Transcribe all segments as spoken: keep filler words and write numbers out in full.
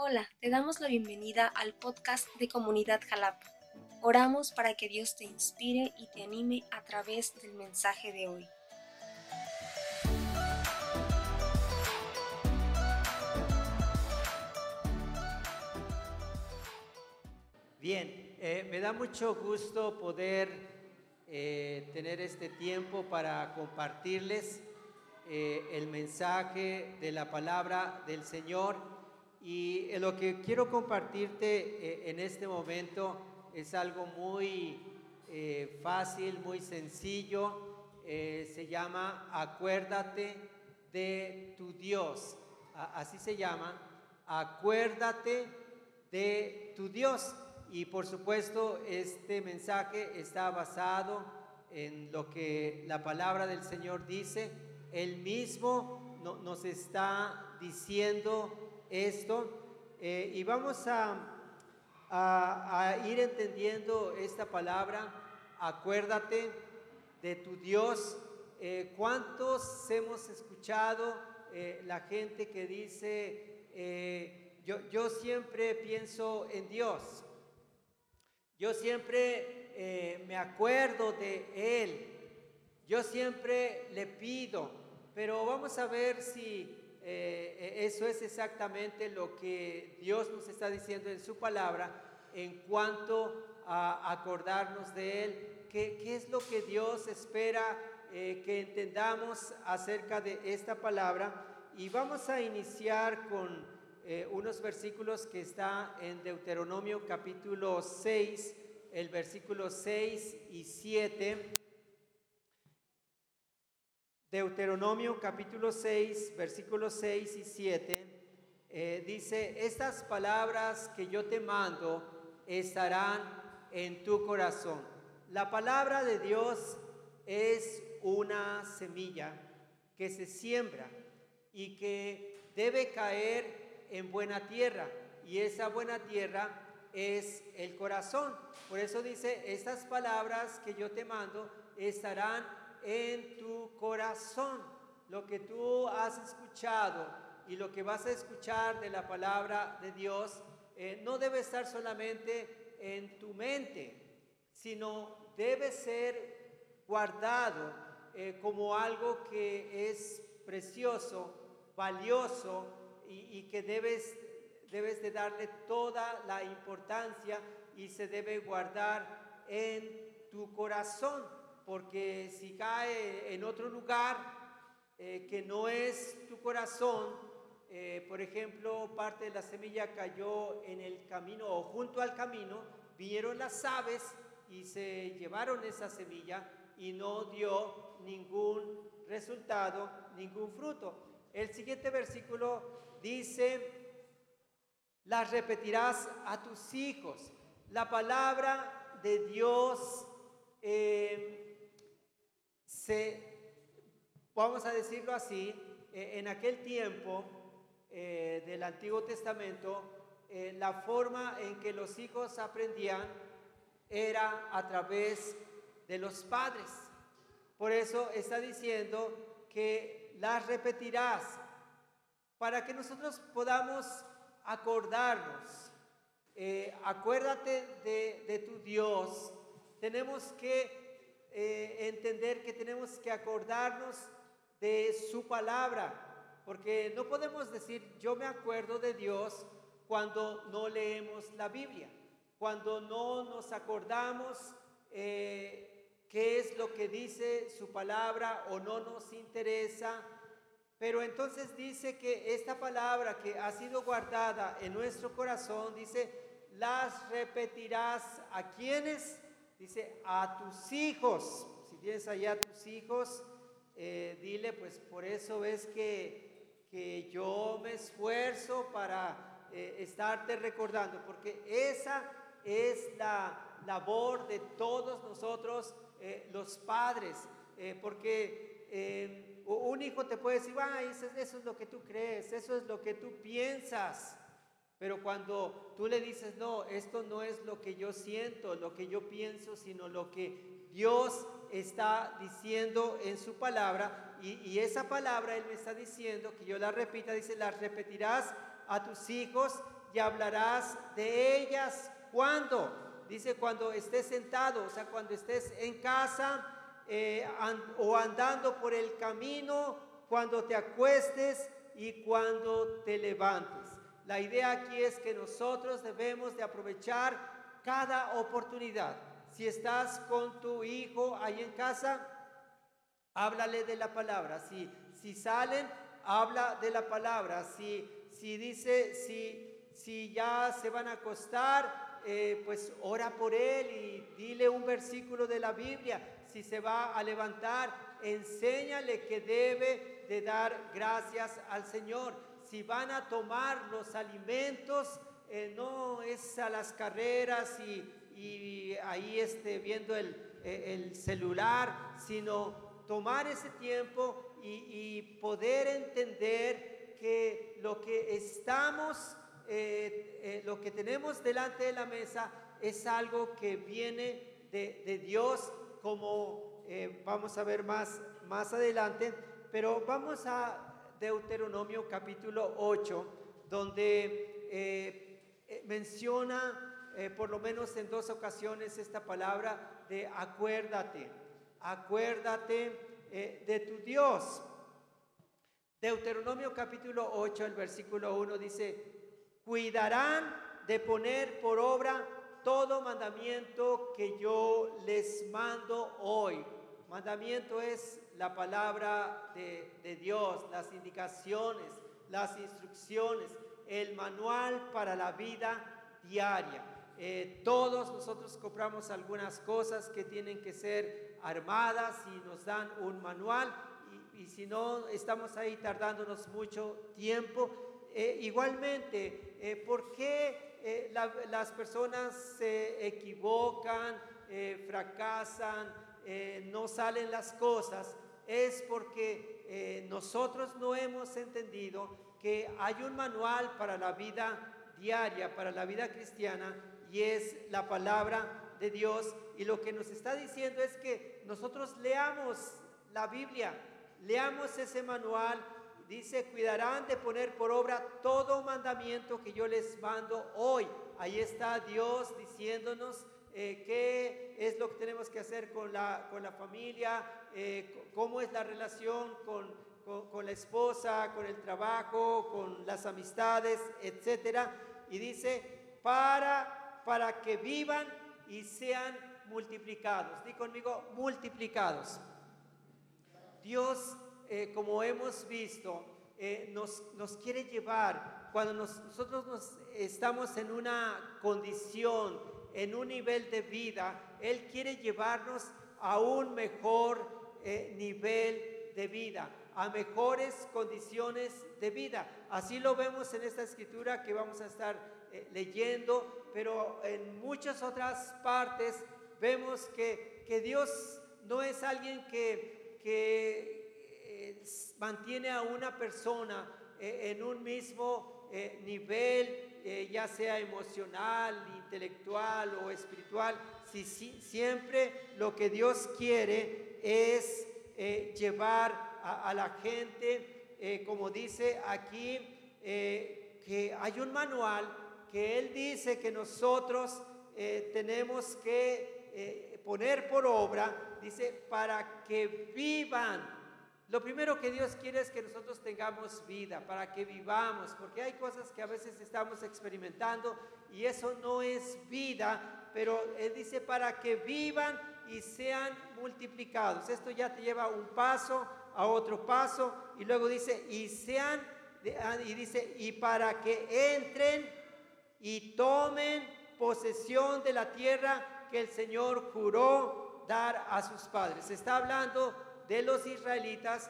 Hola, te damos la bienvenida al podcast de Comunidad Jalapa. Oramos para que Dios te inspire y te anime a través del mensaje de hoy. Bien, eh, me da mucho gusto poder eh, tener este tiempo para compartirles eh, el mensaje de la palabra del Señor. Y eh, lo que quiero compartirte eh, en este momento es algo muy eh, fácil, muy sencillo. Eh, se llama Acuérdate de tu Dios. A- así se llama, Acuérdate de tu Dios. Y por supuesto este mensaje está basado en lo que la palabra del Señor dice. Él mismo no, nos está diciendo esto eh, y vamos a, a, a ir entendiendo esta palabra. Acuérdate de tu Dios. Eh, ¿Cuántos hemos escuchado eh, la gente que dice eh, yo, yo siempre pienso en Dios? Yo siempre eh, me acuerdo de Él, yo siempre le pido, pero vamos a ver si eh, eso es exactamente lo que Dios nos está diciendo en su palabra en cuanto a acordarnos de Él. ¿Qué, qué es lo que Dios espera eh, que entendamos acerca de esta palabra? Y vamos a iniciar con Eh, unos versículos que está en Deuteronomio capítulo seis, el versículo seis y siete. Deuteronomio capítulo seis, versículos seis y siete, eh, dice: estas palabras que yo te mando estarán en tu corazón. La palabra de Dios es una semilla que se siembra y que debe caer en buena tierra, y esa buena tierra es el corazón. Por eso dice: estas palabras que yo te mando estarán en tu corazón. Lo que tú has escuchado y lo que vas a escuchar de la palabra de Dios eh, no debe estar solamente en tu mente, sino debe ser guardado eh, como algo que es precioso, valioso, y, y que debes, debes de darle toda la importancia, y se debe guardar en tu corazón, porque si cae en otro lugar eh, que no es tu corazón, eh, por ejemplo, parte de la semilla cayó en el camino o junto al camino, vinieron las aves y se llevaron esa semilla y no dio ningún resultado, ningún fruto. El siguiente versículo dice: las repetirás a tus hijos. La palabra de Dios eh, se, vamos a decirlo así, eh, en aquel tiempo eh, del Antiguo Testamento, eh, la forma en que los hijos aprendían era a través de los padres. Por eso está diciendo que las repetirás, para que nosotros podamos acordarnos. Eh, acuérdate de, de tu Dios. Tenemos que eh, entender que tenemos que acordarnos de su palabra, porque no podemos decir yo me acuerdo de Dios cuando no leemos la Biblia, cuando no nos acordamos eh, qué es lo que dice su palabra o no nos interesa. Pero entonces dice que esta palabra que ha sido guardada en nuestro corazón, dice: las repetirás a quienes, dice, a tus hijos. Si tienes allá a tus hijos, eh, dile, pues por eso ves que, que yo me esfuerzo para eh, estarte recordando, porque esa es la labor de todos nosotros, eh, los padres, eh, porque eh, un hijo te puede decir: ay, eso, eso es lo que tú crees, eso es lo que tú piensas. Pero cuando tú le dices: no, esto no es lo que yo siento, lo que yo pienso, sino lo que Dios está diciendo en su palabra, y, y esa palabra Él me está diciendo que yo la repita, dice: las repetirás a tus hijos y hablarás de ellas. ¿Cuándo? Dice cuando estés sentado, o sea, cuando estés en casa eh, and, o andando por el camino, cuando te acuestes y cuando te levantes. La idea aquí es que nosotros debemos de aprovechar cada oportunidad. Si estás con tu hijo ahí en casa, háblale de la palabra. Si, si salen, habla de la palabra. Si, si dice, si, si ya se van a acostar, eh, pues ora por él y dile un versículo de la Biblia. Si se va a levantar, enséñale que debe de dar gracias al Señor. Si van a tomar los alimentos, eh, no es a las carreras y, y ahí este, viendo el, el celular, sino tomar ese tiempo y, y poder entender que lo que estamos, eh, eh, lo que tenemos delante de la mesa es algo que viene de, de Dios, como eh, vamos a ver más, más adelante. Pero vamos a Deuteronomio capítulo ocho, donde eh, eh, menciona eh, por lo menos en dos ocasiones esta palabra de acuérdate, acuérdate eh, de tu Dios. Deuteronomio capítulo ocho, el versículo uno dice: cuidarán de poner por obra todo mandamiento que yo les mando hoy. Mandamiento es la palabra de, de Dios, las indicaciones, las instrucciones, el manual para la vida diaria. Eh, todos nosotros compramos algunas cosas que tienen que ser armadas y nos dan un manual, y, y si no, estamos ahí tardándonos mucho tiempo. Eh, igualmente, eh, ¿por qué eh, la, las personas se equivocan, eh, fracasan, eh, no salen las cosas? Es porque eh, nosotros no hemos entendido que hay un manual para la vida diaria, para la vida cristiana, y es la palabra de Dios. Y lo que nos está diciendo es que nosotros leamos la Biblia, leamos ese manual. Dice: cuidarán de poner por obra todo mandamiento que yo les mando hoy. Ahí está Dios diciéndonos eh, qué es lo que tenemos que hacer con la, con la familia, eh, cómo es la relación con, con, con la esposa, con el trabajo, con las amistades, etcétera. Y dice: para, para que vivan y sean multiplicados. Di conmigo: multiplicados. Dios, eh, como hemos visto, eh, nos, nos quiere llevar, cuando nos, nosotros nos, estamos en una condición, en un nivel de vida, Él quiere llevarnos a un mejor eh, nivel de vida, a mejores condiciones de vida. Así lo vemos en esta escritura que vamos a estar eh, leyendo, pero en muchas otras partes vemos que, que Dios no es alguien que, que eh, mantiene a una persona eh, en un mismo eh, nivel, eh, ya sea emocional, intelectual o espiritual. Si, si, siempre lo que Dios quiere es eh, llevar a, a la gente, eh, como dice aquí, eh, que hay un manual que Él dice que nosotros eh, tenemos que eh, poner por obra, dice, para que vivan. Lo primero que Dios quiere es que nosotros tengamos vida, para que vivamos, porque hay cosas que a veces estamos experimentando y eso no es vida, pero Él dice para que vivan y sean multiplicados. Esto ya te lleva un paso a otro paso, y luego dice y sean, y dice y para que entren y tomen posesión de la tierra que el Señor juró dar a sus padres. Está hablando de los israelitas,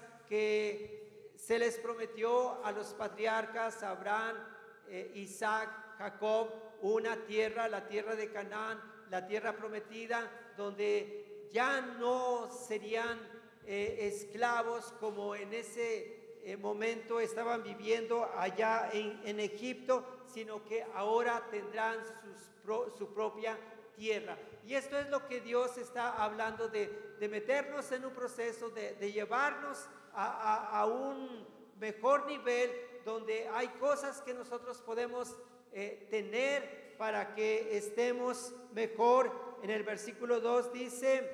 que se les prometió a los patriarcas Abraham, eh, Isaac, Jacob, una tierra, la tierra de Canaán, la tierra prometida, donde ya no serían eh, esclavos como en ese eh, momento estaban viviendo allá en, en Egipto, sino que ahora tendrán sus pro, su propia tierra. Y esto es lo que Dios está hablando, de, de meternos en un proceso, de, de llevarnos a, a, a un mejor nivel, donde hay cosas que nosotros podemos eh, tener para que estemos mejor. En el versículo dos dice,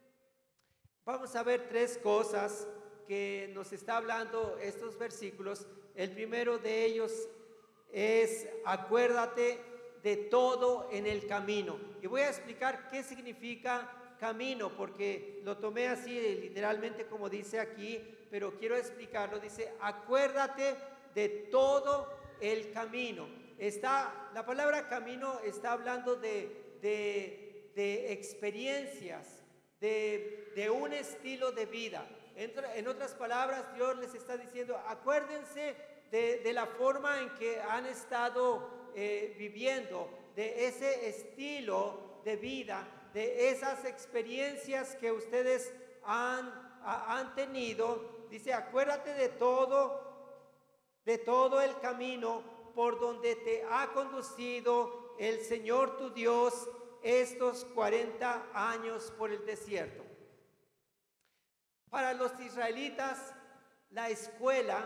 vamos a ver tres cosas que nos está hablando estos versículos. El primero de ellos es: acuérdate de todo en el camino. Y voy a explicar qué significa camino, porque lo tomé así literalmente como dice aquí, pero quiero explicarlo. Dice: acuérdate de todo el camino. Está, la palabra camino está hablando de, de, de experiencias, de, de un estilo de vida. En, en otras palabras, Dios les está diciendo: acuérdense de, de la forma en que han estado eh, viviendo, de ese estilo de vida, de esas experiencias que ustedes han, a, han tenido. Dice: acuérdate de todo, de todo el camino por donde te ha conducido el Señor tu Dios estos cuarenta años por el desierto. Para los israelitas, la escuela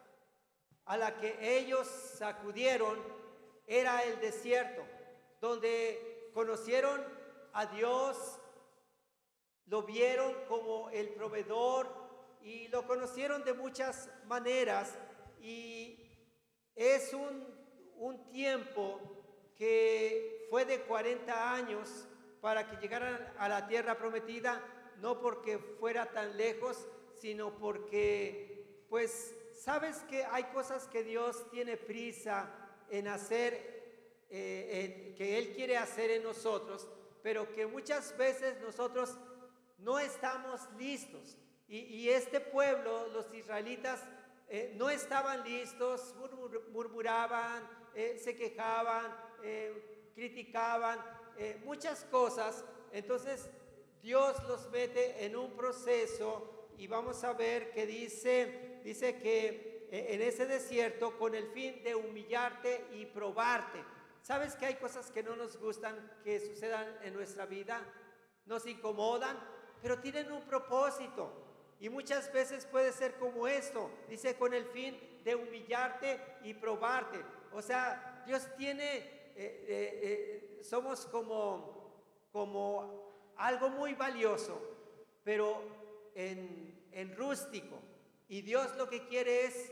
a la que ellos acudieron era el desierto, donde conocieron a Dios, lo vieron como el proveedor y lo conocieron de muchas maneras. Y es un, un tiempo que fue de cuarenta años para que llegaran a la tierra prometida, no porque fuera tan lejos, sino porque, pues, sabes que hay cosas que Dios tiene prisa en hacer, eh, en, que Él quiere hacer en nosotros, pero que muchas veces nosotros no estamos listos. Y, y este pueblo, los israelitas, eh, no estaban listos, murmur, murmuraban, eh, se quejaban, eh, criticaban, eh, muchas cosas. Entonces Dios los mete en un proceso y vamos a ver que dice, dice que en ese desierto con el fin de humillarte y probarte. ¿Sabes que hay cosas que no nos gustan que sucedan en nuestra vida? Nos incomodan, pero tienen un propósito. Y muchas veces puede ser como esto. Dice: con el fin de humillarte y probarte. O sea, Dios tiene, eh, eh, eh, somos como, como algo muy valioso, pero en, en rústico. Y Dios lo que quiere es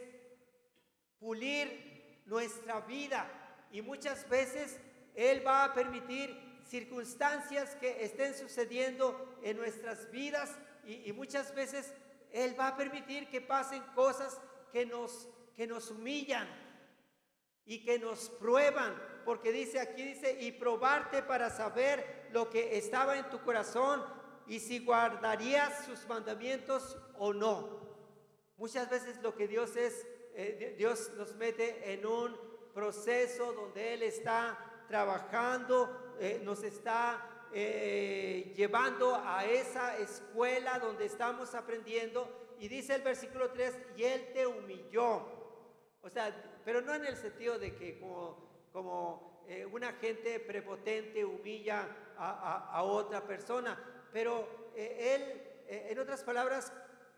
pulir nuestra vida. Y muchas veces Él va a permitir circunstancias que estén sucediendo en nuestras vidas. Y, y muchas veces Él va a permitir que pasen cosas que nos, que nos humillan y que nos prueban, porque dice aquí, dice: y probarte para saber lo que estaba en tu corazón y si guardarías sus mandamientos o no. Muchas veces lo que Dios es, eh, Dios nos mete en un proceso donde Él está trabajando, eh, nos está Eh, llevando a esa escuela donde estamos aprendiendo. Y dice el versículo tres: y Él te humilló. O sea, pero no en el sentido de que como, como eh, una gente prepotente humilla a, a, a otra persona, pero eh, Él, eh, en otras palabras,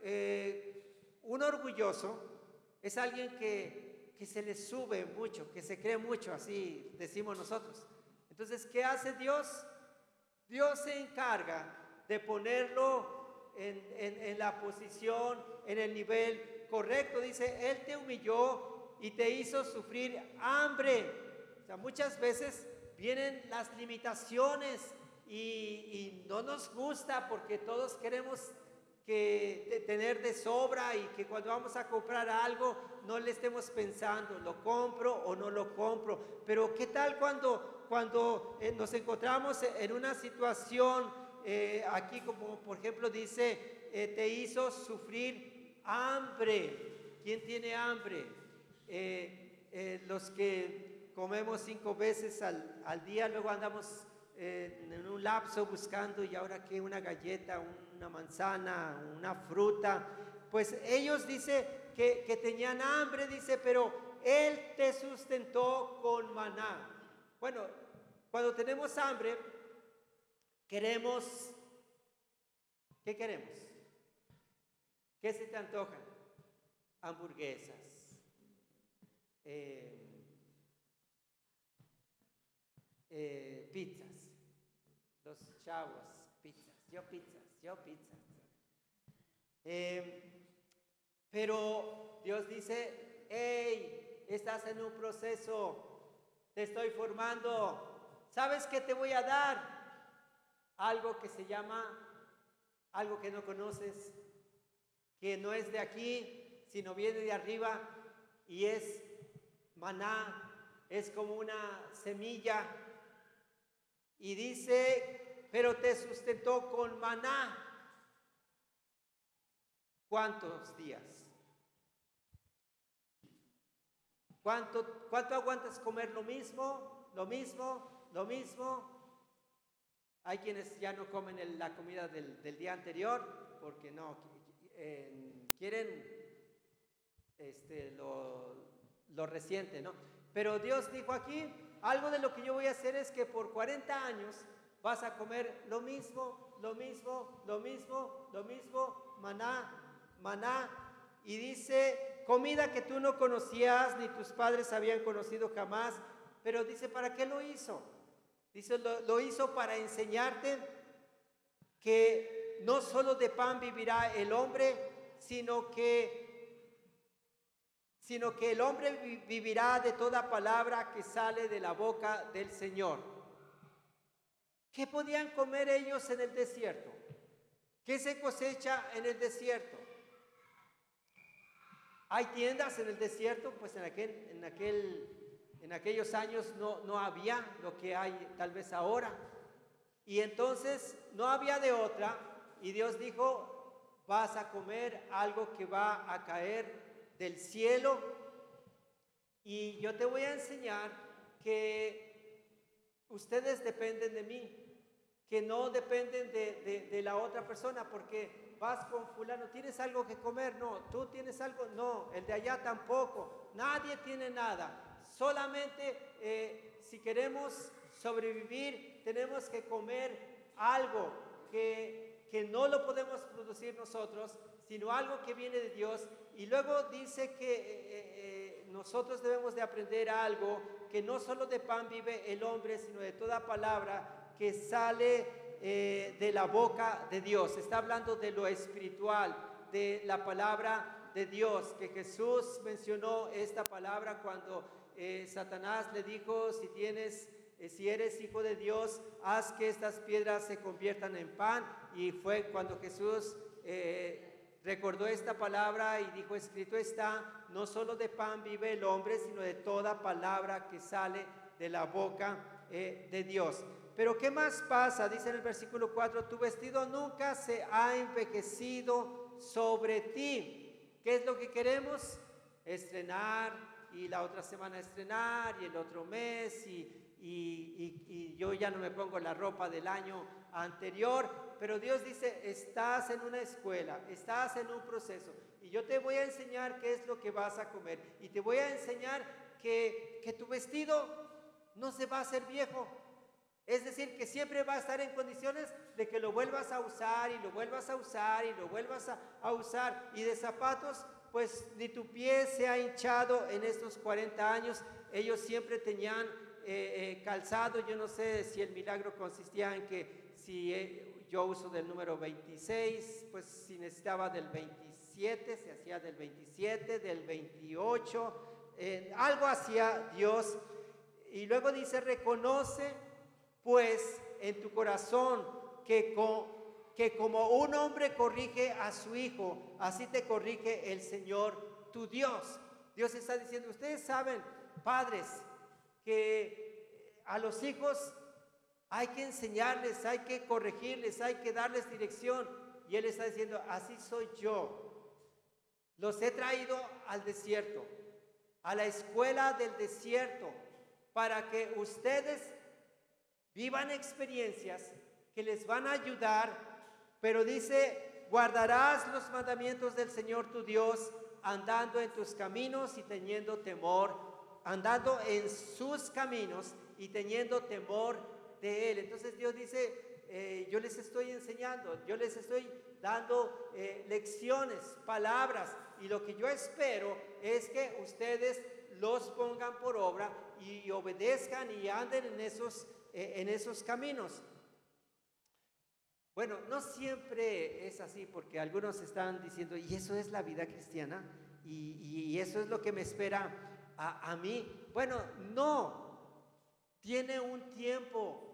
eh, un orgulloso es alguien que, que se le sube mucho, que se cree mucho, así decimos nosotros. Entonces, ¿qué hace Dios? Dios se encarga de ponerlo en, en, en la posición, en el nivel correcto. Dice: Él te humilló y te hizo sufrir hambre. O sea, muchas veces vienen las limitaciones y, y no nos gusta, porque todos queremos que de tener de sobra y que cuando vamos a comprar algo no le estemos pensando, ¿lo compro o no lo compro? Pero ¿qué tal cuando... Cuando eh, nos encontramos en una situación, eh, aquí como por ejemplo dice, eh, te hizo sufrir hambre? ¿Quién tiene hambre? Eh, eh, los que comemos cinco veces al, al día, luego andamos eh, en un lapso buscando, y ahora que una galleta, una manzana, una fruta. Pues ellos dice que, que tenían hambre, dice, pero Él te sustentó con maná. Bueno, cuando tenemos hambre, queremos, ¿qué queremos? ¿Qué se te antoja? Hamburguesas, eh, eh, pizzas. Los chavos, pizzas, yo pizzas, yo pizzas. Eh, pero Dios dice, hey, estás en un proceso, te estoy formando. ¿Sabes qué te voy a dar? Algo que se llama, algo que no conoces, que no es de aquí, sino viene de arriba y es maná, es como una semilla. Y dice, pero te sustentó con maná. ¿Cuántos días? ¿Cuánto, cuánto aguantas comer lo mismo, lo mismo, lo mismo? Hay quienes ya no comen el, la comida del, del día anterior porque no eh, quieren este, lo, lo reciente, ¿no? Pero Dios dijo aquí, algo de lo que yo voy a hacer es que por cuarenta años vas a comer lo mismo, lo mismo, lo mismo, lo mismo, maná, maná. Y dice, comida que tú no conocías ni tus padres habían conocido jamás. Pero dice, ¿para qué lo hizo? Dice, lo, lo hizo para enseñarte que no solo de pan vivirá el hombre, sino que sino que el hombre vivirá de toda palabra que sale de la boca del Señor. ¿Qué podían comer ellos en el desierto? ¿Qué se cosecha en el desierto? ¿Hay tiendas en el desierto? Pues en, aquel, en, aquel, en aquellos años no, no había lo que hay tal vez ahora. Y entonces no había de otra. Y Dios dijo, vas a comer algo que va a caer del cielo, y yo te voy a enseñar que ustedes dependen de mí, que no dependen de, de, de la otra persona, porque vas con fulano, ¿tienes algo que comer? No. ¿Tú tienes algo? No. El de allá tampoco. Nadie tiene nada. Solamente eh, si queremos sobrevivir, tenemos que comer algo que, que no lo podemos producir nosotros, sino algo que viene de Dios. Y luego dice que eh, eh, nosotros debemos de aprender algo, que no solo de pan vive el hombre, sino de toda palabra que sale eh, de la boca de Dios. Está hablando de lo espiritual, de la palabra de Dios, que Jesús mencionó esta palabra cuando eh, Satanás le dijo, si tienes, eh, si eres hijo de Dios, haz que estas piedras se conviertan en pan. Y fue cuando Jesús eh, recordó esta palabra y dijo, escrito está, no solo de pan vive el hombre, sino de toda palabra que sale de la boca eh, de Dios. Pero ¿qué más pasa? Dice en el versículo cuatro, tu vestido nunca se ha envejecido sobre ti. ¿Qué es lo que queremos? Estrenar, y la otra semana estrenar, y el otro mes, y, y, y, y yo ya no me pongo la ropa del año anterior. Pero Dios dice, estás en una escuela, estás en un proceso, y yo te voy a enseñar qué es lo que vas a comer, y te voy a enseñar que, que tu vestido no se va a hacer viejo. Es decir, que siempre va a estar en condiciones de que lo vuelvas a usar, y lo vuelvas a usar, y lo vuelvas a, a usar. Y de zapatos, pues ni tu pie se ha hinchado en estos cuarenta años. Ellos siempre tenían eh, eh, calzado. Yo no sé si el milagro consistía en que si... Eh, yo uso del número veintiséis, pues si necesitaba del veintisiete, se hacía del veintisiete, del veintiocho, eh, algo hacía Dios. Y luego dice, reconoce pues en tu corazón que, con, que como un hombre corrige a su hijo, así te corrige el Señor tu Dios. Dios está diciendo, ustedes saben, padres, que a los hijos hay que enseñarles, hay que corregirles, hay que darles dirección. Y Él está diciendo, así soy yo. Los he traído al desierto, a la escuela del desierto, para que ustedes vivan experiencias que les van a ayudar. Pero dice, guardarás los mandamientos del Señor tu Dios, andando en tus caminos y teniendo temor, andando en sus caminos y teniendo temor de Él. Entonces Dios dice, eh, yo les estoy enseñando, yo les estoy dando eh, lecciones, palabras, y lo que yo espero es que ustedes los pongan por obra y obedezcan y anden en esos eh, en esos caminos. Bueno, no siempre es así, porque algunos están diciendo, ¿y eso es la vida cristiana? ¿Y, y eso es lo que me espera a, a mí? Bueno, no, tiene un tiempo.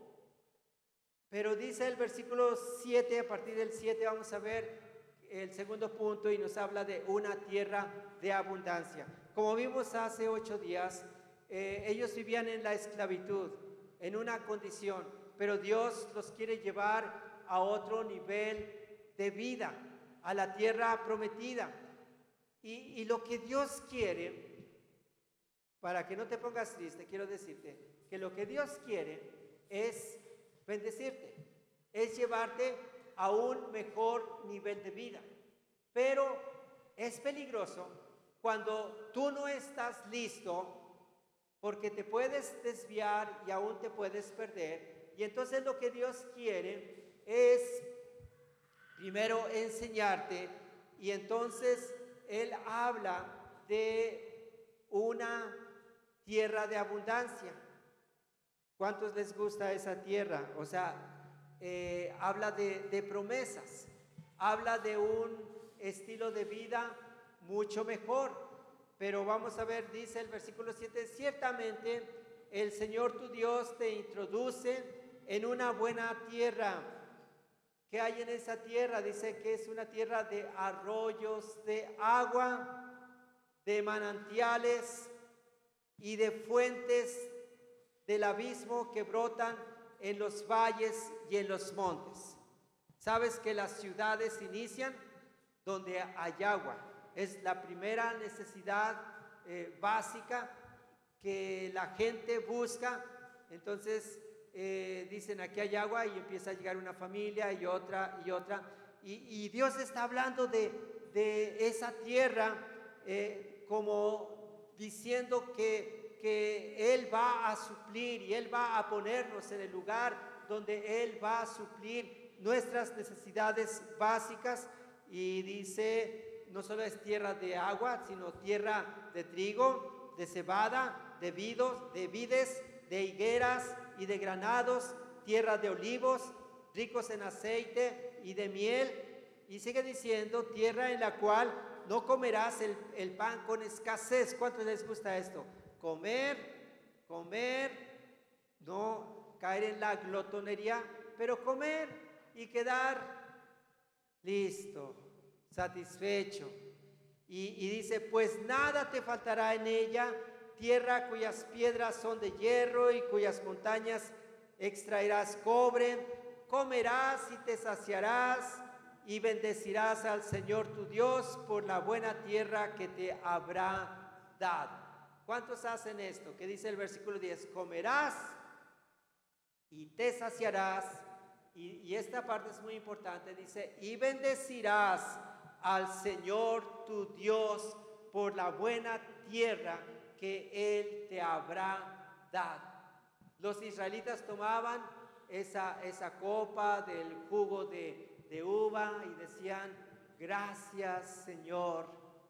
Pero dice el versículo siete, a partir del siete vamos a ver el segundo punto y nos habla de una tierra de abundancia. Como vimos hace ocho días, eh, ellos vivían en la esclavitud, en una condición, pero Dios los quiere llevar a otro nivel de vida, a la tierra prometida. Y, y lo que Dios quiere, para que no te pongas triste, quiero decirte que lo que Dios quiere es bendecirte, es llevarte a un mejor nivel de vida. Pero es peligroso cuando tú no estás listo, porque te puedes desviar y aún te puedes perder. Y entonces lo que Dios quiere es primero enseñarte, y entonces Él habla de una tierra de abundancia. ¿Cuántos les gusta esa tierra? O sea, eh, habla de, de promesas, habla de un estilo de vida mucho mejor. Pero vamos a ver, dice el versículo siete, ciertamente el Señor tu Dios te introduce en una buena tierra. ¿Qué hay en esa tierra? Dice que es una tierra de arroyos, de agua, de manantiales y de fuentes del abismo que brotan en los valles y en los montes. ¿Sabes que las ciudades inician donde hay agua? Es la primera necesidad eh, básica que la gente busca. Entonces eh, dicen, aquí hay agua, y empieza a llegar una familia y otra y otra. Y, y Dios está hablando de, de esa tierra eh, como diciendo que, que Él va a suplir, y Él va a ponernos en el lugar donde Él va a suplir nuestras necesidades básicas. Y dice, no solo es tierra de agua, sino tierra de trigo, de cebada, de vidos, de vides, de higueras y de granados, tierra de olivos, ricos en aceite y de miel. Y sigue diciendo, tierra en la cual no comerás el, el pan con escasez. ¿Cuántos les gusta esto? Comer, comer, no caer en la glotonería, pero comer y quedar listo, satisfecho. Y, y dice, pues nada te faltará en ella, tierra cuyas piedras son de hierro y cuyas montañas extraerás cobre. Comerás y te saciarás y bendecirás al Señor tu Dios por la buena tierra que te habrá dado. ¿Cuántos hacen esto? Que dice el versículo diez, comerás y te saciarás. Y, y esta parte es muy importante, dice, y bendecirás al Señor tu Dios por la buena tierra que Él te habrá dado. Los israelitas tomaban esa, esa copa del jugo de, de uva y decían, gracias Señor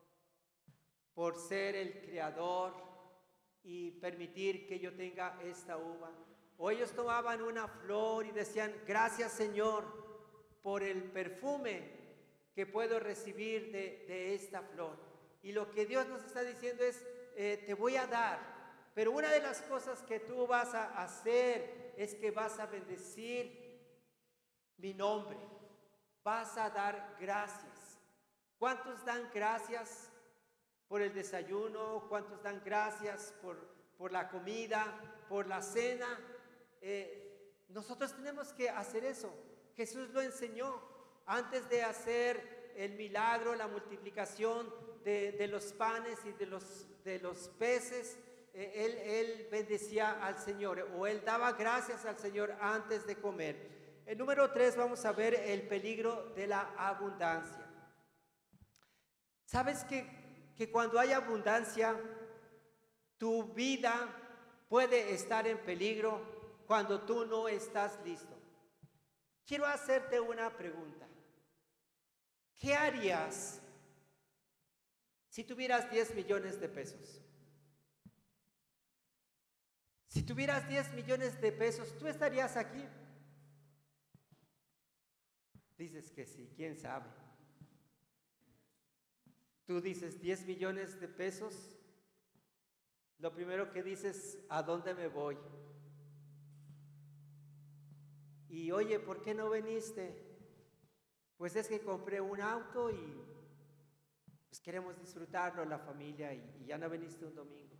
por ser el creador y permitir que yo tenga esta uva. O ellos tomaban una flor y decían, gracias Señor por el perfume que puedo recibir de, de esta flor. Y lo que Dios nos está diciendo es, eh, te voy a dar, pero una de las cosas que tú vas a hacer es que vas a bendecir mi nombre, vas a dar gracias. ¿Cuántos dan gracias por el desayuno? ¿Cuántos dan gracias por, por la comida, por la cena? Eh, nosotros tenemos que hacer eso. Jesús lo enseñó antes de hacer el milagro, la multiplicación de, de los panes y de los, de los peces. Eh, él, él bendecía al Señor, o él daba gracias al Señor antes de comer. El número tres, vamos a ver el peligro de la abundancia. ¿Sabes que, que cuando hay abundancia, tu vida puede estar en peligro cuando tú no estás listo? Quiero hacerte una pregunta. ¿Qué harías si tuvieras diez millones de pesos? Si tuvieras diez millones de pesos, ¿tú estarías aquí? Dices que sí, quién sabe. Tú dices diez millones de pesos, lo primero que dices, ¿a dónde me voy? Y oye, ¿por qué no viniste? Pues es que compré un auto y pues queremos disfrutarlo la familia y, y ya no viniste un domingo.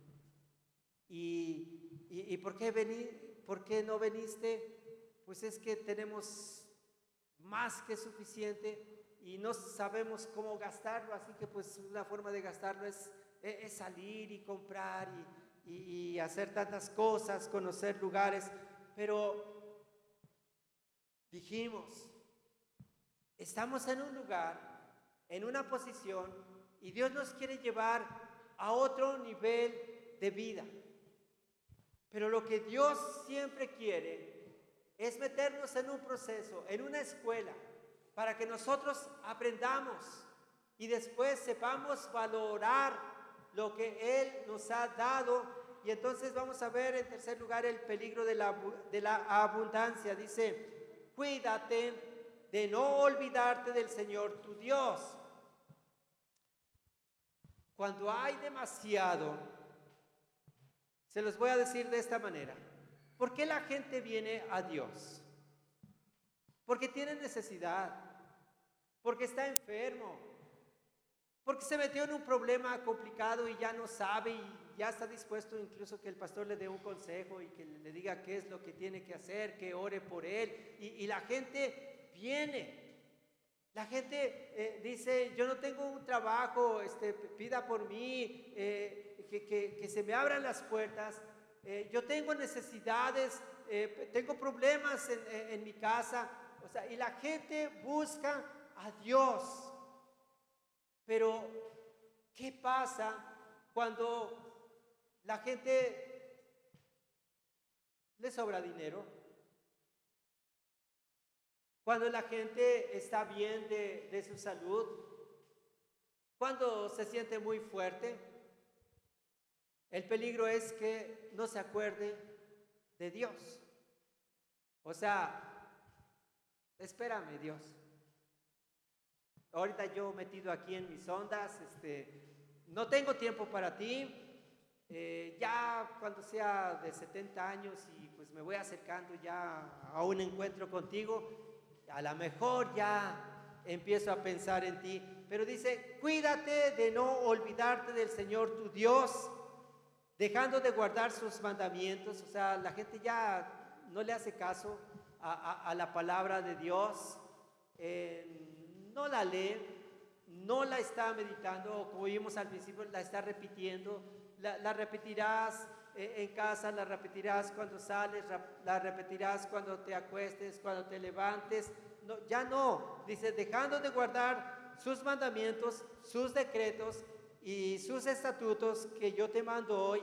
¿Y, y, y por qué vení, por qué no viniste? Pues es que tenemos más que suficiente y no sabemos cómo gastarlo, así que pues una forma de gastarlo es, es salir y comprar y, y, y hacer tantas cosas, conocer lugares, pero dijimos, estamos en un lugar, en una posición, y Dios nos quiere llevar a otro nivel de vida. Pero lo que Dios siempre quiere es meternos en un proceso, en una escuela, para que nosotros aprendamos y después sepamos valorar lo que Él nos ha dado. Y entonces vamos a ver en tercer lugar el peligro de la, de la abundancia. Dice, cuídate de no olvidarte del Señor tu Dios. Cuando hay demasiado, se los voy a decir de esta manera. ¿Por qué la gente viene a Dios? Porque tiene necesidad, porque está enfermo, porque se metió en un problema complicado y ya no sabe y ya está dispuesto incluso que el pastor le dé un consejo y que le diga qué es lo que tiene que hacer, que ore por él. Y, y la gente viene. La gente eh, dice, yo no tengo un trabajo, este, pida por mí, eh, que, que, que se me abran las puertas. Eh, yo tengo necesidades, eh, tengo problemas en, en, en mi casa. O sea, y la gente busca a Dios. Pero, ¿qué pasa cuando la gente le sobra dinero? Cuando la gente está bien de, de su salud, cuando se siente muy fuerte, el peligro es que no se acuerde de Dios. O sea, espérame, Dios. Ahorita yo metido aquí en mis ondas, este, no tengo tiempo para ti. Eh, ya cuando sea de setenta años y pues me voy acercando ya a un encuentro contigo, a lo mejor ya empiezo a pensar en ti. Pero dice, cuídate de no olvidarte del Señor tu Dios, dejando de guardar sus mandamientos. O sea, la gente ya no le hace caso a, a, a la palabra de Dios, eh, no la lee, no la está meditando, o como vimos al principio, la está repitiendo. La, la repetirás eh, en casa, la repetirás cuando sales, la repetirás cuando te acuestes, cuando te levantes. No, ya no, dice, dejando de guardar sus mandamientos, sus decretos y sus estatutos que yo te mando hoy,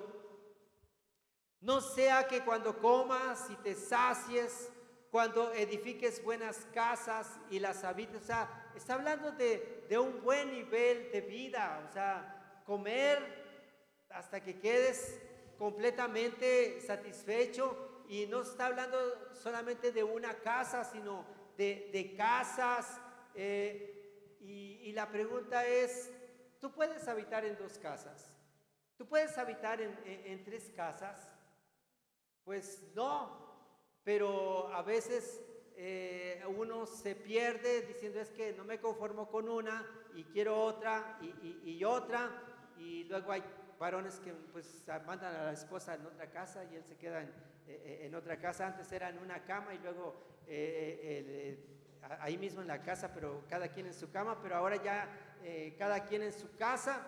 no sea que cuando comas y te sacies, cuando edifiques buenas casas y las habites. O sea, está hablando de, de un buen nivel de vida, o sea, comer hasta que quedes completamente satisfecho. Y no está hablando solamente de una casa, sino de, de casas. Eh, y, y la pregunta es, ¿tú puedes habitar en dos casas? ¿Tú puedes habitar en, en, en tres casas? Pues no, pero a veces eh, uno se pierde diciendo, es que no me conformo con una y quiero otra y, y, y otra. Y luego hay varones que pues mandan a la esposa en otra casa y él se queda en, eh, en otra casa. Antes era en una cama y luego eh, eh, ahí mismo en la casa, pero cada quien en su cama. Pero ahora ya eh, cada quien en su casa,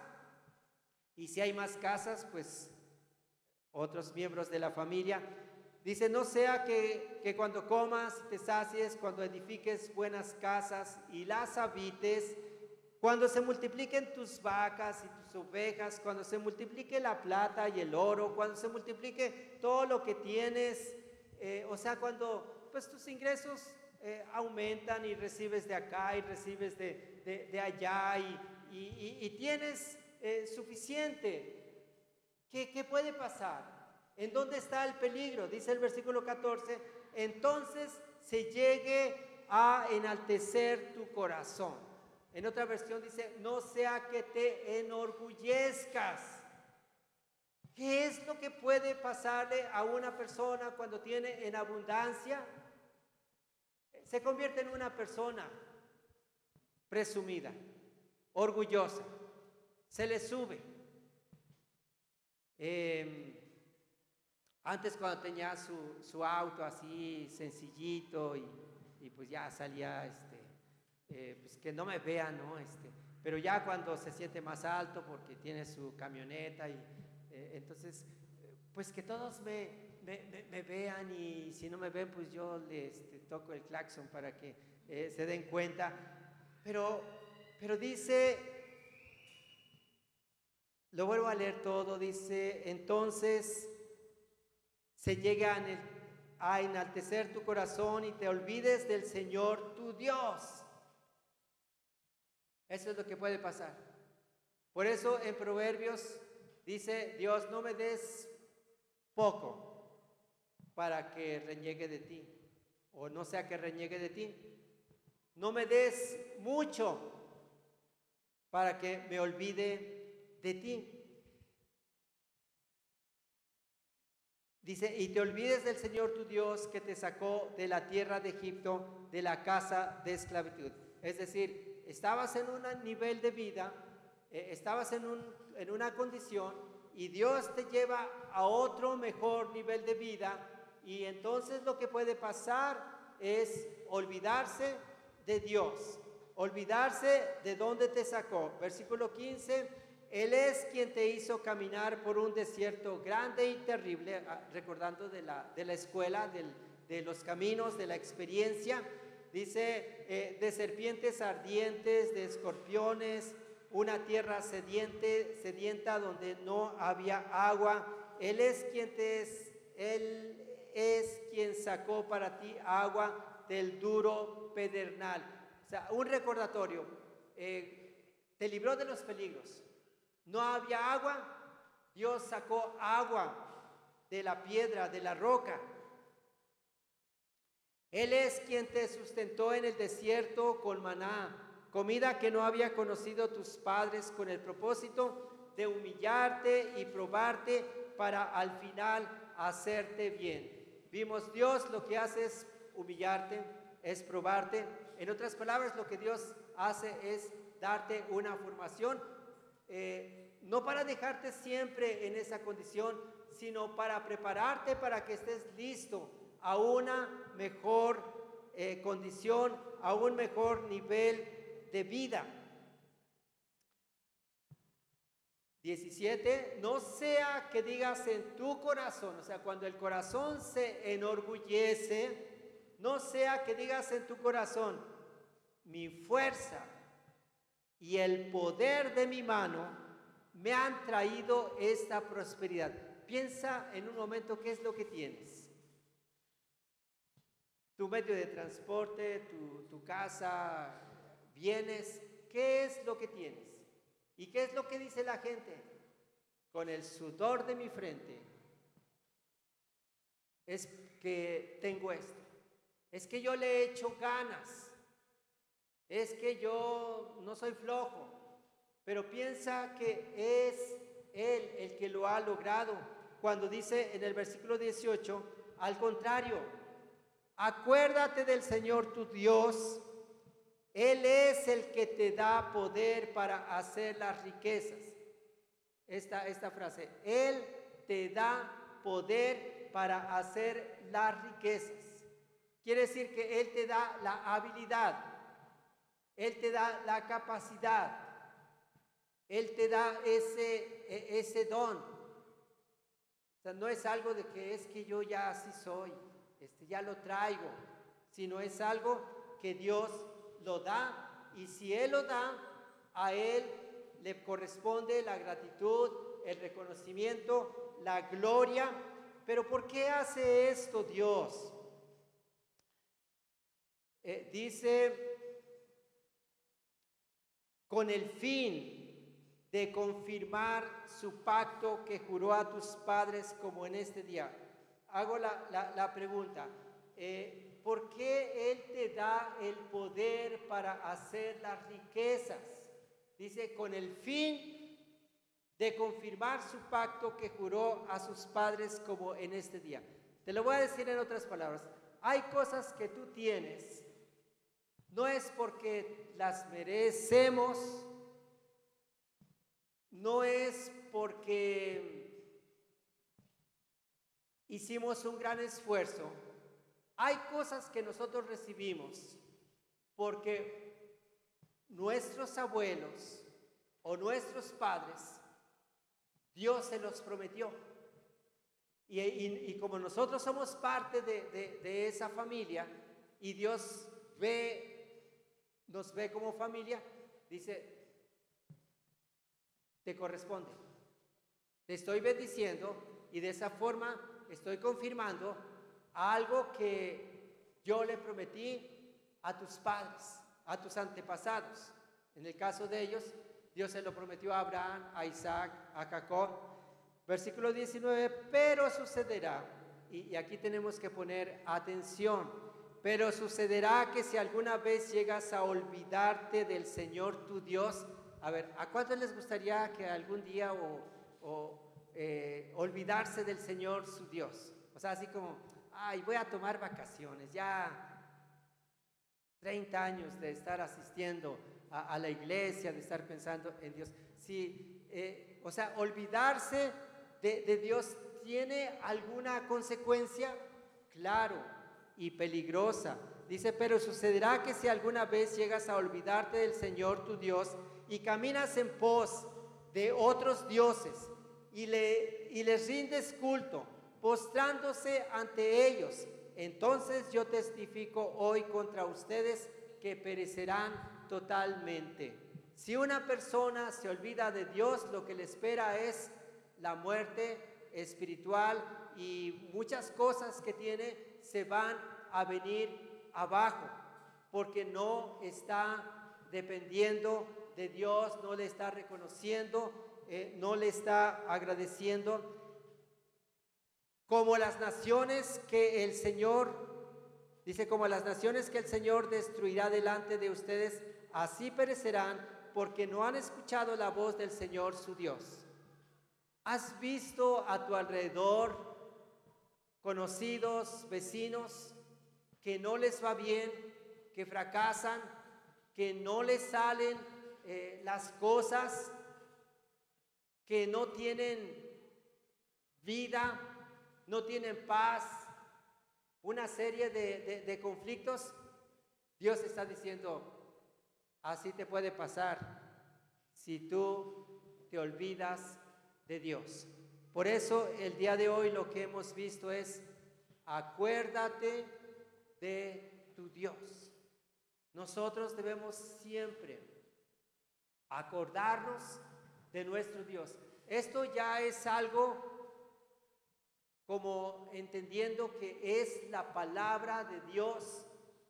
y si hay más casas, pues otros miembros de la familia. Dice, no sea que, que cuando comas te sacies, cuando edifiques buenas casas y las habites, cuando se multipliquen tus vacas y tus ovejas, cuando se multiplique la plata y el oro, cuando se multiplique todo lo que tienes, eh, o sea, cuando pues tus ingresos eh, aumentan y recibes de acá y recibes de, de, de allá y, y, y, y tienes eh, suficiente. ¿Qué, ¿Qué puede pasar? ¿En dónde está el peligro? Dice el versículo catorce, entonces se llegue a enaltecer tu corazón. En otra versión dice, no sea que te enorgullezcas. ¿Qué es lo que puede pasarle a una persona cuando tiene en abundancia? Se convierte en una persona presumida, orgullosa, se le sube. Eh, antes cuando tenía su, su auto así sencillito y, y pues ya salía, este, eh, pues que no me vean, ¿no? Este, pero ya cuando se siente más alto porque tiene su camioneta y eh, entonces, pues que todos me, me, me, me vean y si no me ven, pues yo les este, toco el claxon para que eh, se den cuenta. Pero, pero dice, lo vuelvo a leer todo, dice, entonces se llega a enaltecer tu corazón y te olvides del Señor tu Dios. Eso es lo que puede pasar. Por eso en Proverbios dice, Dios, no me des poco para que reniegue de ti, o no sea que reniegue de ti. No me des mucho para que me olvide de ti. Dice, y te olvides del Señor tu Dios que te sacó de la tierra de Egipto, de la casa de esclavitud. Es decir, estabas en un nivel de vida, eh, estabas en, un, en una condición y Dios te lleva a otro mejor nivel de vida y entonces lo que puede pasar es olvidarse de Dios, olvidarse de dónde te sacó. Versículo quince. Él es quien te hizo caminar por un desierto grande y terrible, recordando de la, de la escuela, del, de los caminos, de la experiencia. Dice, eh, de serpientes ardientes, de escorpiones, una tierra sediente, sedienta donde no había agua. Él es quien te es, Él es quien sacó para ti agua del duro pedernal. O sea, un recordatorio, eh, te libró de los peligros. No había agua, Dios sacó agua de la piedra, de la roca. Él es quien te sustentó en el desierto con maná, comida que no había conocido tus padres, con el propósito de humillarte y probarte para al final hacerte bien. Vimos, Dios lo que hace es humillarte, es probarte. En otras palabras, lo que Dios hace es darte una formación. Eh, no para dejarte siempre en esa condición, sino para prepararte para que estés listo a una mejor eh, condición, a un mejor nivel de vida. diecisiete, no sea que digas en tu corazón, o sea, cuando el corazón se enorgullece, no sea que digas en tu corazón, mi fuerza y el poder de mi mano me han traído esta prosperidad. Piensa en un momento qué es lo que tienes. Tu medio de transporte, tu, tu casa, bienes, ¿qué es lo que tienes? ¿Y qué es lo que dice la gente? Con el sudor de mi frente es que tengo esto. Es que yo le he hecho ganas. Es que yo no soy flojo, pero piensa que es Él el que lo ha logrado. Cuando dice en el versículo dieciocho, al contrario, acuérdate del Señor tu Dios, Él es el que te da poder para hacer las riquezas. Esta, esta frase, Él te da poder para hacer las riquezas. Quiere decir que Él te da la habilidad. Él te da la capacidad, Él te da ese, ese don. O sea, no es algo de que es que yo ya así soy, este, ya lo traigo, sino es algo que Dios lo da y si Él lo da, a Él le corresponde la gratitud, el reconocimiento, la gloria. Pero ¿por qué hace esto Dios? Eh, dice... con el fin de confirmar su pacto que juró a tus padres como en este día. Hago la, la, la pregunta, eh, ¿por qué Él te da el poder para hacer las riquezas? Dice, con el fin de confirmar su pacto que juró a sus padres como en este día. Te lo voy a decir en otras palabras. Hay cosas que tú tienes, no es porque las merecemos, no es porque hicimos un gran esfuerzo. Hay cosas que nosotros recibimos porque nuestros abuelos o nuestros padres, Dios se los prometió. Y, y, y como nosotros somos parte de, de, de esa familia y Dios ve, nos ve como familia, dice, te corresponde. Te estoy bendiciendo y de esa forma estoy confirmando algo que yo le prometí a tus padres, a tus antepasados. En el caso de ellos, Dios se lo prometió a Abraham, a Isaac, a Jacob. Versículo diecinueve, pero sucederá, y, y aquí tenemos que poner atención, pero sucederá que si alguna vez llegas a olvidarte del Señor tu Dios, a ver, ¿a cuántos les gustaría que algún día o, o eh, olvidarse del Señor su Dios? O sea, así como, ay, voy a tomar vacaciones, ya treinta años de estar asistiendo a, a la iglesia, de estar pensando en Dios. Sí, eh, o sea, olvidarse de, de Dios tiene alguna consecuencia, claro, y peligrosa. Dice, pero sucederá que si alguna vez llegas a olvidarte del Señor tu Dios y caminas en pos de otros dioses y, le, y les rindes culto, postrándose ante ellos, entonces yo testifico hoy contra ustedes que perecerán totalmente. Si una persona se olvida de Dios, lo que le espera es la muerte espiritual y muchas cosas que tiene se van a venir abajo porque no está dependiendo de Dios, no le está reconociendo, eh, no le está agradeciendo. Como las naciones que el Señor, dice, como las naciones que el Señor destruirá delante de ustedes, así perecerán porque no han escuchado la voz del Señor su Dios. ¿Has visto a tu alrededor conocidos, vecinos, que no les va bien, que fracasan, que no les salen eh, las cosas, que no tienen vida, no tienen paz, una serie de, de, de conflictos? Dios está diciendo, así te puede pasar si tú te olvidas de Dios. Por eso el día de hoy lo que hemos visto es, acuérdate de tu Dios. Nosotros debemos siempre acordarnos de nuestro Dios. Esto ya es algo como entendiendo que es la palabra de Dios,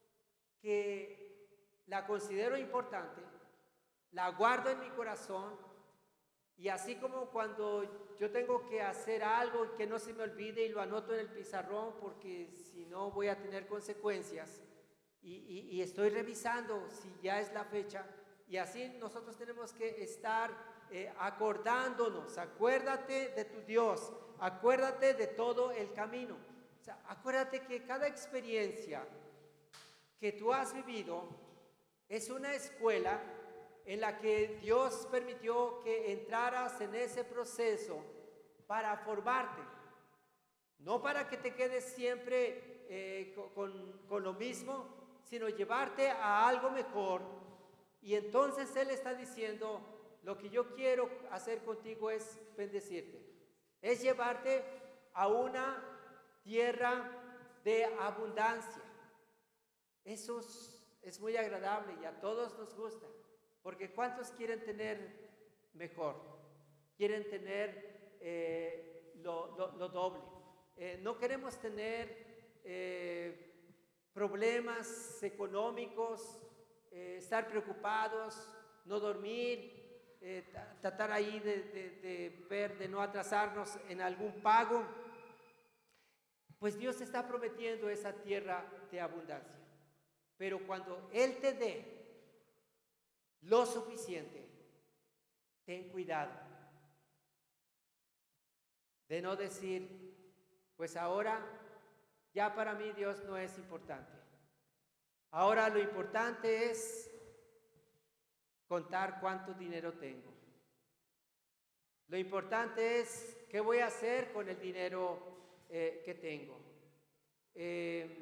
que la considero importante, la guardo en mi corazón, y así como cuando yo tengo que hacer algo que no se me olvide y lo anoto en el pizarrón porque si no voy a tener consecuencias, y, y, y estoy revisando si ya es la fecha, y así nosotros tenemos que estar eh, acordándonos. Acuérdate de tu Dios, acuérdate de todo el camino. O sea, acuérdate que cada experiencia que tú has vivido es una escuela en la que Dios permitió que entraras en ese proceso para formarte, no para que te quedes siempre eh, con, con lo mismo, sino llevarte a algo mejor. Y entonces Él está diciendo, lo que yo quiero hacer contigo es bendecirte, es llevarte a una tierra de abundancia. Eso es, es muy agradable y a todos nos gusta, porque ¿cuántos quieren tener mejor? Quieren tener eh, lo, lo, lo doble. Eh, no queremos tener eh, problemas económicos, eh, estar preocupados, no dormir, eh, tratar ahí de, de, de ver, de no atrasarnos en algún pago, pues Dios está prometiendo esa tierra de abundancia. Pero cuando Él te dé lo suficiente, ten cuidado de no decir, pues ahora ya para mí Dios no es importante. Ahora lo importante es contar cuánto dinero tengo. Lo importante es qué voy a hacer con el dinero eh, que tengo. Eh,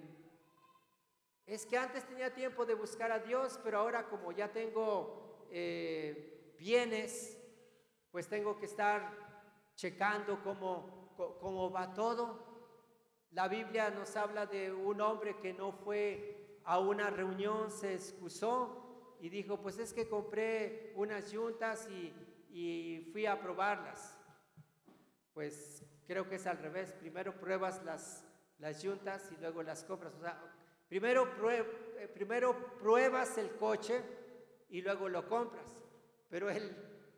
es que antes tenía tiempo de buscar a Dios, pero ahora como ya tengo eh, bienes, pues tengo que estar checando cómo, cómo va todo. La Biblia nos habla de un hombre que no fue a una reunión, se excusó y dijo, pues es que compré unas yuntas y, y fui a probarlas. Pues creo que es al revés, primero pruebas las, las yuntas y luego las compras. O sea, primero, prueb, eh, primero pruebas el coche y luego lo compras. Pero él,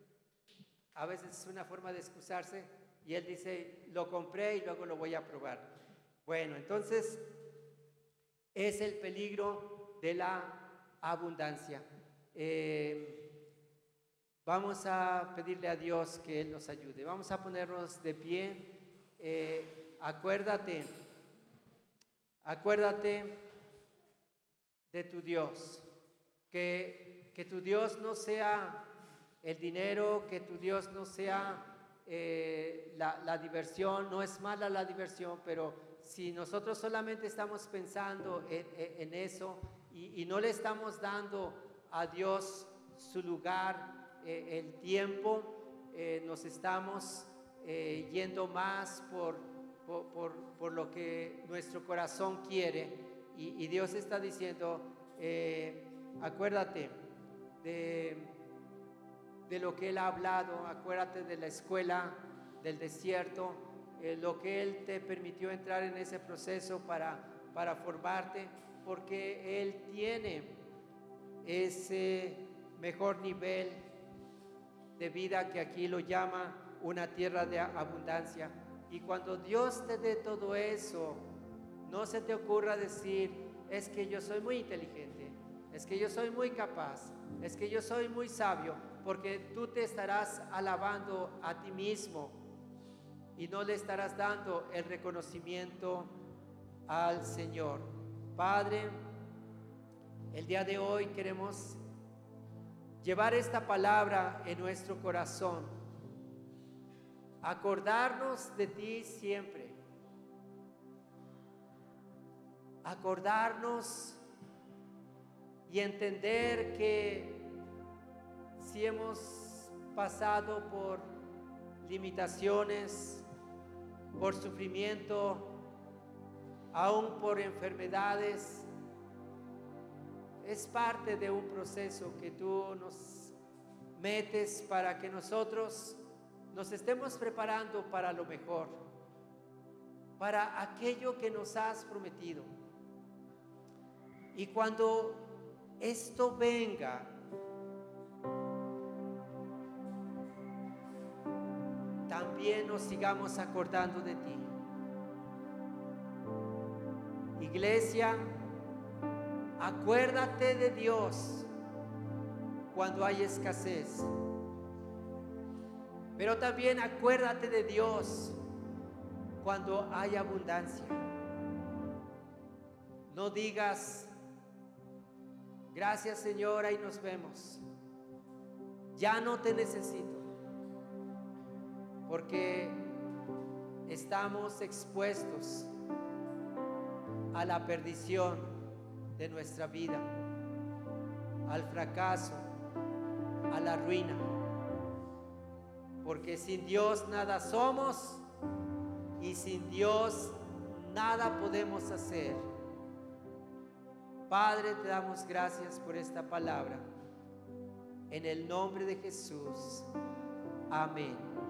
a veces es una forma de excusarse, y él dice, lo compré y luego lo voy a probar. Bueno, entonces es el peligro de la abundancia. Eh, vamos a pedirle a Dios que Él nos ayude. Vamos a ponernos de pie. Eh, acuérdate, acuérdate de tu Dios. Que, que tu Dios no sea el dinero, que tu Dios no sea eh, la, la diversión. No es mala la diversión, pero si nosotros solamente estamos pensando en, en, en eso y, y no le estamos dando a Dios su lugar, eh, el tiempo, eh, nos estamos eh, yendo más por, por, por, por lo que nuestro corazón quiere, y, y Dios está diciendo, eh, acuérdate de, de lo que Él ha hablado, acuérdate de la escuela del desierto, eh, lo que Él te permitió entrar en ese proceso para, para formarte, porque Él tiene ese mejor nivel de vida que aquí lo llama una tierra de abundancia. Y cuando Dios te dé todo eso, no se te ocurra decir, es que yo soy muy inteligente, es que yo soy muy capaz, es que yo soy muy sabio, porque tú te estarás alabando a ti mismo y no le estarás dando el reconocimiento al Señor. Padre, el día de hoy queremos llevar esta palabra en nuestro corazón, acordarnos de ti siempre, acordarnos y entender que si hemos pasado por limitaciones, por sufrimiento, aún por enfermedades, es parte de un proceso que tú nos metes para que nosotros nos estemos preparando para lo mejor, para aquello que nos has prometido. Y cuando esto venga, también nos sigamos acordando de ti. Iglesia, acuérdate de Dios cuando hay escasez, pero también acuérdate de Dios cuando hay abundancia. No digas, gracias Señor, ahí nos vemos, ya no te necesito, porque estamos expuestos a la perdición de nuestra vida, al fracaso, a la ruina, porque sin Dios nada somos y sin Dios nada podemos hacer. Padre, te damos gracias por esta palabra, en el nombre de Jesús, amén.